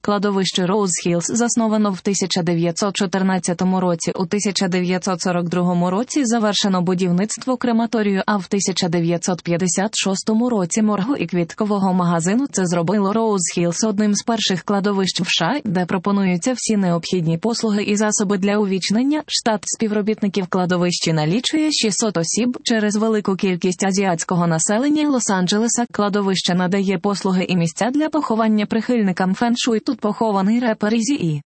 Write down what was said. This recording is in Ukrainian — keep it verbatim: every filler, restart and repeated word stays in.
Кладовище Роуз-Хіллз засновано в тисяча дев'ятсот чотирнадцятому році. У тисяча дев'ятсот сорок другому році завершено будівництво крематорію, а в тисяча дев'ятсот п'ятдесят шостому році моргу і квіткового магазину. Це зробило Роуз-Хіллз одним з перших кладовищ в США, де пропонуються всі необхідні послуги і засоби для увічнення. Штат співробітників кладовищі налічує шістсот осіб. Через велику кількість азіатського населення Лос-Анджелеса кладовище надає послуги і місця для поховання прихильникам фен-шуй. Тут похований репер Ізі-І.